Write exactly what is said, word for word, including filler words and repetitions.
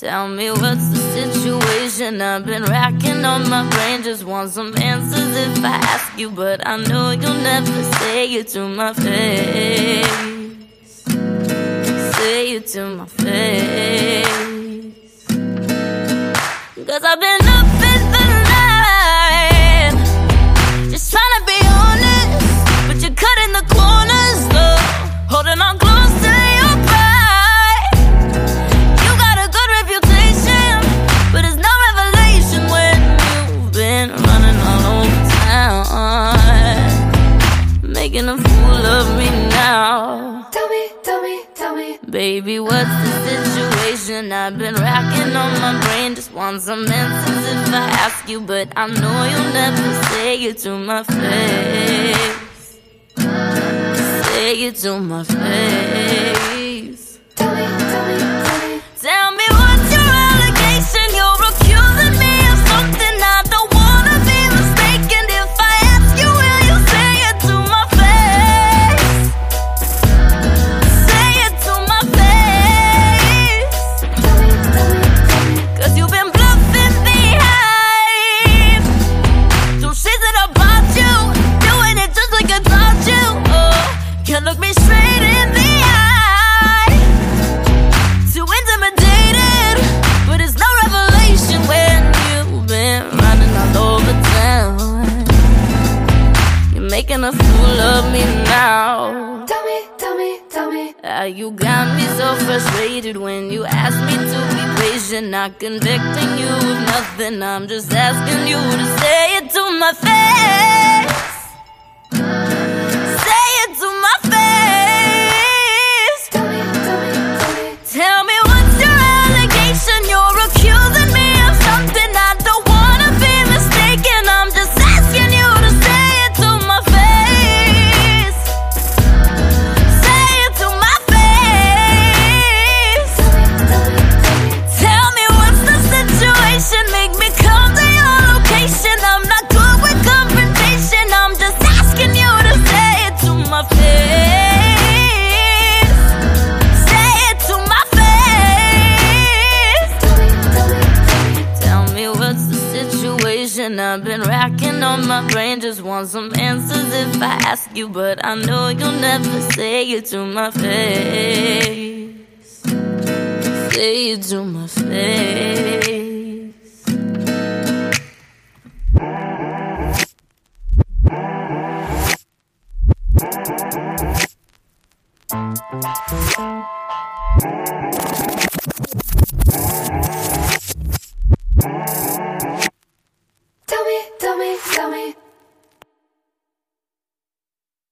Tell me what's the situation. I've been racking on my brain, just want some answers if I ask you, but I know you'll never say it to my face. Say it to my face. 'Cause I've been up in the night, just trying to be honest, but you're cutting the corners, though, holding on close to your pride. You got a good reputation, but it's no revelation when you've been running all over town, making a fool of me now. Tell me, tell me, tell me, baby, what's the situation? I've been racking on my brain, just want some answers if I ask you, but I know you'll never say it to my face. Say it to my face. tell me, tell me, tell me. Tell me what's your allegation? You're accusing me of something I don't wanna be mistaken. If I ask you, will you say it to my face? Say it to my face. Tell me, tell me, tell me. 'Cause you've been bluffing the hype, so shit that about you, doing it just like I taught you. Oh, can't look me straight in the eye, too intimidated, but it's no revelation when you've been running all over town. You're making a fool of me now. Tell me, tell me, tell me. Ah, you got me so frustrated when you ask me to be patient, not convicting you of nothing. I'm just asking you to say it to my face. Say it to my face. Tell me, tell me, tell me. Tell me what's your allegation? You're accusing me of something I don't wanna be mistaken. I'm just asking you to say it to my face. Say it to my face. Tell me, tell me, tell me. Tell me what's the situation. Make me come to your location. I'm not good with confrontation. I'm just asking you to say it to my face. Say it to my face. Tell me, tell me, tell me. Tell me what's the situation. I've been racking on my brain, just want some answers if I ask you, but I know you'll never say it to my face. Say it to my face.